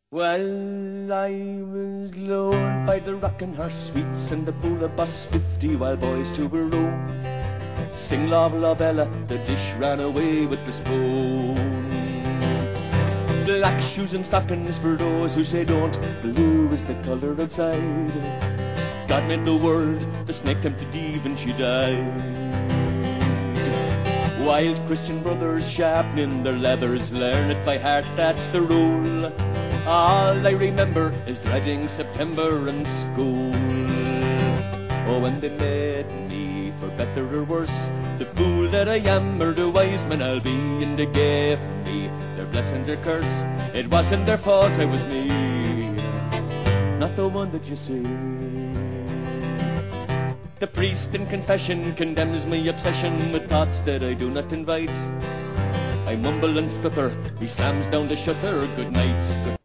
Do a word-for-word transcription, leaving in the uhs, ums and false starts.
Well, I was lured by the rockin' horse sweets and the pool of bus fifty while boys to a room. Sing la la bella, the dish ran away with the spoon. Black shoes and stockings for those who say don't. Blue is the colour outside. God made the world, the snake tempted Eve and she died. Wild Christian brothers sharpening their leathers, learn it by heart, that's the rule. All I remember is dreading September and school. Oh, when they made me, for better or worse, the fool that I am or the wise man I'll be, and they gave me their blessing, their curse. It wasn't their fault, I was me, not the one that you see. The priest in confession condemns my obsession with thoughts that I do not invite. I mumble and stutter, he slams down the shutter, good night. Good